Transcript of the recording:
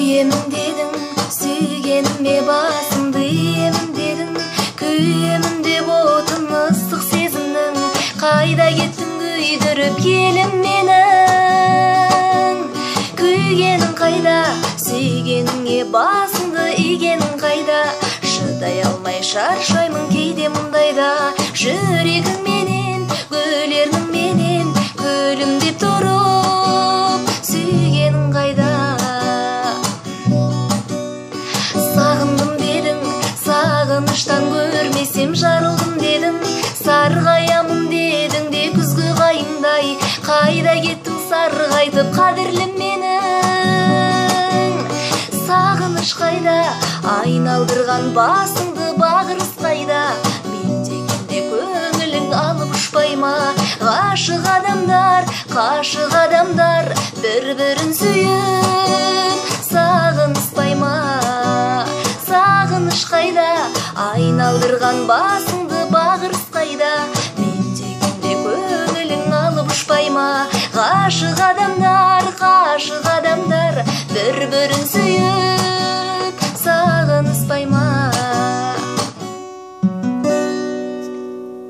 Күйемін дедің, сүйгеніме басымды иемін дедің, күйемін деп отын ыстық сезімнің, қайда кеттің күйдіріп елім менің? Күйгенің қайда, сүйгеніңе басымды игенің қайда? Шыдай алмай шаршаймын кейде мұндайда, жүрегің менен, көлердің менен, көлімдеп тұрып, сүйгенің қайда? Сағындым дедің, сағыныштан көрмесем жарылдым дедің, сарғаямын дедің де күзгі қайыңдай, қайда кеттің сарғайтып қадірлім менің? Сағыныш қайда, айналдырған басыңды бағырыс қайда? Мен дегенде көңілің алып ұшпай ма? Ғашық адамдар бір-бірін сүйіп сағыныспай ма? Сағыныш қайда, айналдырған басыңды бағырыс қайда? Мен дегенде көңілің алып ұшпай ма? Ғашық адамдар бір-бірін сүйіп